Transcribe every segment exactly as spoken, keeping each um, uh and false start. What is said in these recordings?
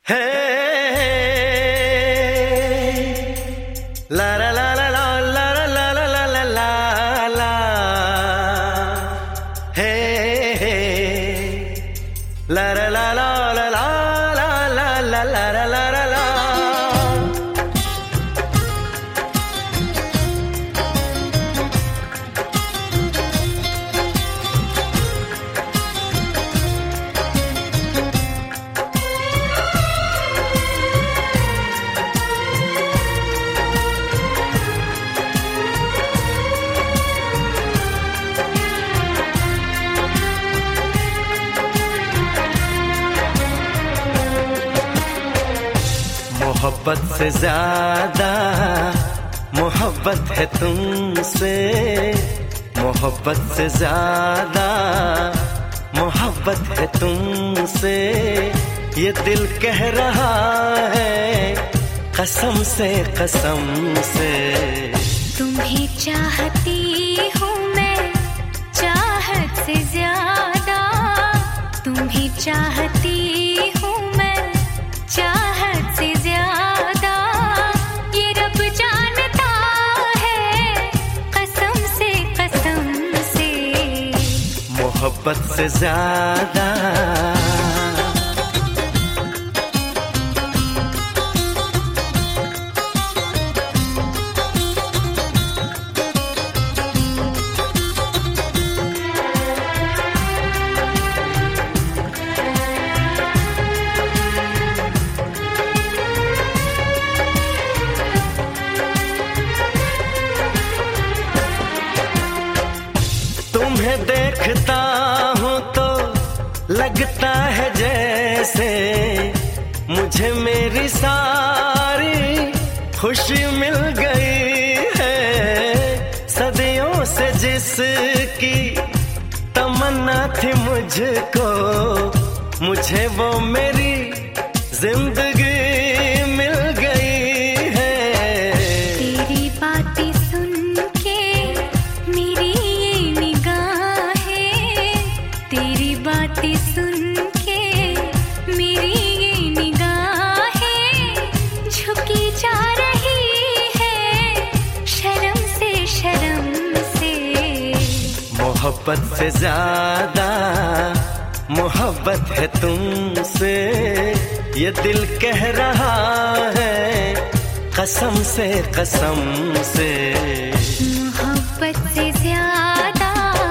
हे ला ला ला ला ला ला ला ला ला ला ला ला हे ला ला ला ला ला ला ला ला ला ला ला ला ला। मोहब्बत से ज्यादा मोहब्बत है तुमसे, मोहब्बत से ज्यादा मोहब्बत है तुमसे, ये दिल कह रहा है कसम से कसम से। तुम्हें चाहती हूँ मैं चाहत से ज्यादा, तुम्हें चाहती हूँ मैं चाहत से ज्यादा, ये रब जानता है कसम से कसम से। मोहब्बत से ज्यादा तुम्हें देखता हूँ तो लगता है जैसे मुझे मेरी सारी खुशी मिल गई है। सदियों से जिसकी तमन्ना थी मुझको, मुझे वो मेरी जिंदगी मिल गई है। तेरी बातें सुन के मेरी बातें सुन के मेरी ये निगाहें झुकी जा रही है शर्म से शर्म से। मोहब्बत से ज्यादा मोहब्बत है तुमसे, ये दिल कह रहा है कसम से कसम से। मोहब्बत से ज्यादा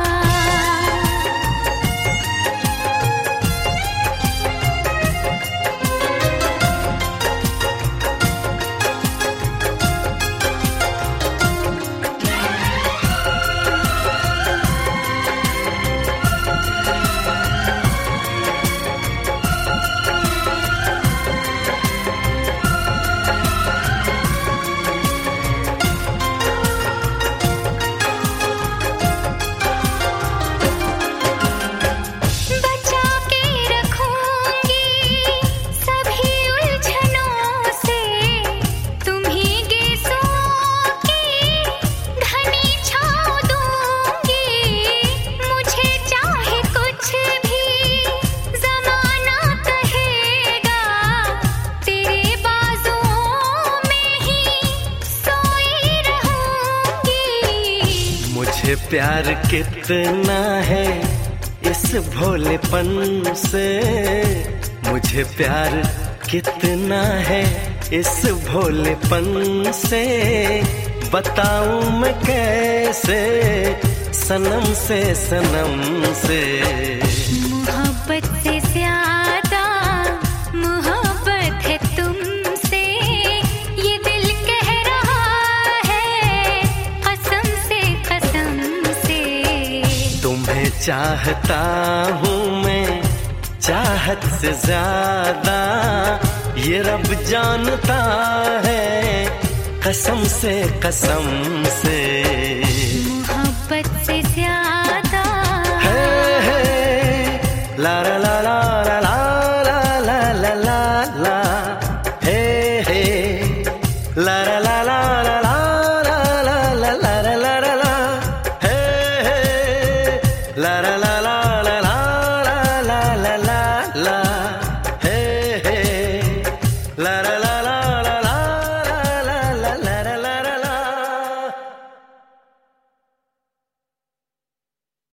मुझे प्यार कितना है इस भोलेपन से, मुझे प्यार कितना है इस भोलेपन से। बताऊं मैं कैसे सनम से सनम से। मोहब्बत से ज्यादा मोहब्बत है तुमसे, ये दिल कह रहा है कसम से कसम से। तुम्हें चाहता हूँ मैं चाहत से ज्यादा, ये रब जानता है कसम से कसम से। मोहब्बत से ज्यादा है, है, ला ला ला ला